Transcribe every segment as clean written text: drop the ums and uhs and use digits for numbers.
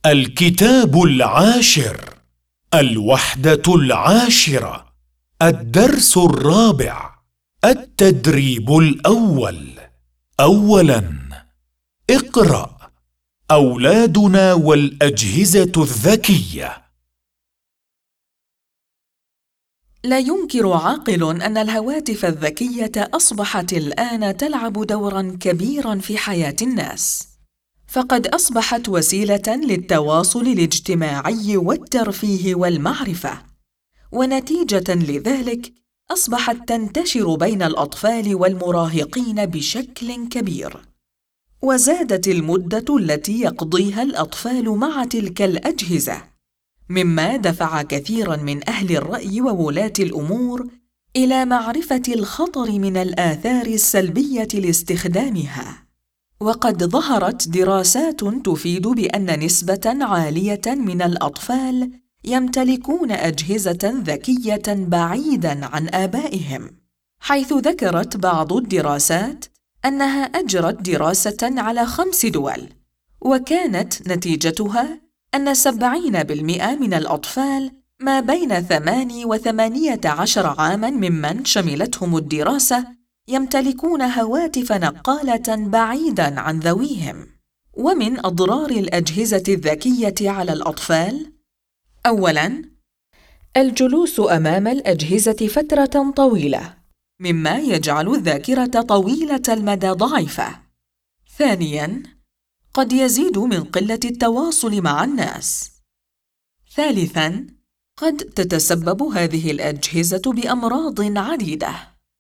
الكتاب العاشر، الوحدة العاشرة، الدرس الرابع، التدريب الأول. أولاً، اقرأ: أولادنا والأجهزة الذكية. لا ينكر عاقل أن الهواتف الذكية أصبحت الآن تلعب دوراً كبيراً في حياة الناس، فقد أصبحت وسيلة للتواصل الاجتماعي والترفيه والمعرفة، ونتيجة لذلك أصبحت تنتشر بين الأطفال والمراهقين بشكل كبير، وزادت المدة التي يقضيها الأطفال مع تلك الأجهزة، مما دفع كثيراً من أهل الرأي وولاة الأمور إلى معرفة الخطر من الآثار السلبية لاستخدامها. وقد ظهرت دراسات تفيد بأن نسبة عالية من الأطفال يمتلكون أجهزة ذكية بعيداً عن آبائهم، حيث ذكرت بعض الدراسات أنها أجرت دراسة على 5 دول، وكانت نتيجتها أن 70% من الأطفال ما بين 8 و18 عاماً ممن شملتهم الدراسة يمتلكون هواتف نقالة بعيداً عن ذويهم. ومن أضرار الأجهزة الذكية على الأطفال: أولاً، الجلوس أمام الأجهزة فترة طويلة، مما يجعل الذاكرة طويلة المدى ضعيفة. ثانياً، قد يزيد من قلة التواصل مع الناس. ثالثاً، قد تتسبب هذه الأجهزة بأمراض عديدة.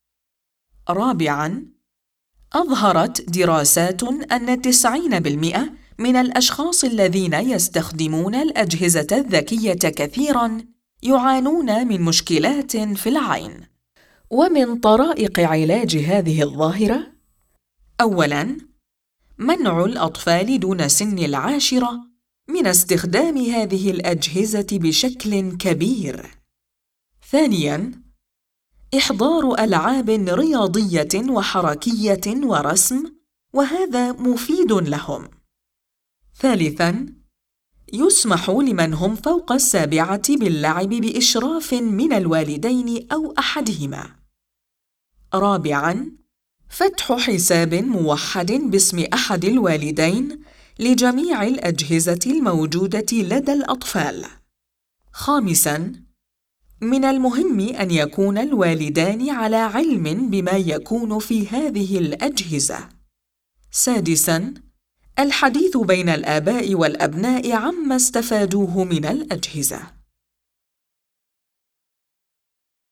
رابعاً، أظهرت دراسات أن 90% من الأشخاص الذين يستخدمون الأجهزة الذكية كثيراً يعانون من مشكلات في العين. ومن طرائق علاج هذه الظاهرة: أولاً، منع الأطفال دون سن 10 من استخدام هذه الأجهزة بشكل كبير. ثانياً، إحضار ألعاب رياضية وحركية ورسم، وهذا مفيد لهم. ثالثاً، يسمح لمن هم فوق 7 باللعب بإشراف من الوالدين أو أحدهما. رابعاً، فتح حساب موحد باسم أحد الوالدين لجميع الأجهزة الموجودة لدى الأطفال. خامساً، من المهم أن يكون الوالدان على علم بما يكون في هذه الأجهزة. سادساً، الحديث بين الآباء والأبناء عما استفادوه من الأجهزة.